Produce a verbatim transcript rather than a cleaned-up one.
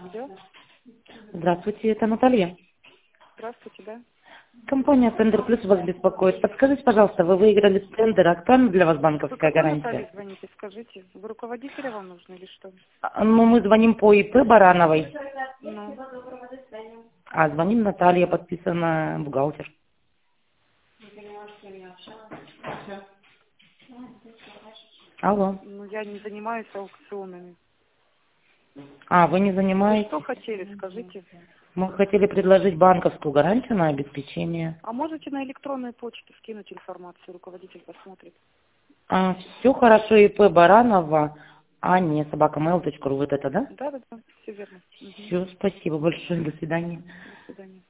Да? Здравствуйте, это Наталья. Здравствуйте, да? Компания Тендер Плюс вас беспокоит. Подскажите, пожалуйста, вы выиграли с тендера. Актуальна для вас Вы банковская какой Наталье гарантия? звоните, скажите? Вы руководителя вам нужно или что? А, Ну, мы звоним по ИП Барановой, Ну, а звоним Наталья, подписана бухгалтер. Алло. ну я не занимаюсь аукционами. А, вы не Вы занимаетесь? что хотели, скажите? Мы хотели предложить банковскую гарантию на обеспечение. А можете на электронную почту скинуть информацию, руководитель посмотрит. А, все хорошо, ИП Баранова, а не собака мэйл точка ру, вот это, да? Да, да, да, все верно. Мгм. Все, спасибо большое, до свидания. До свидания.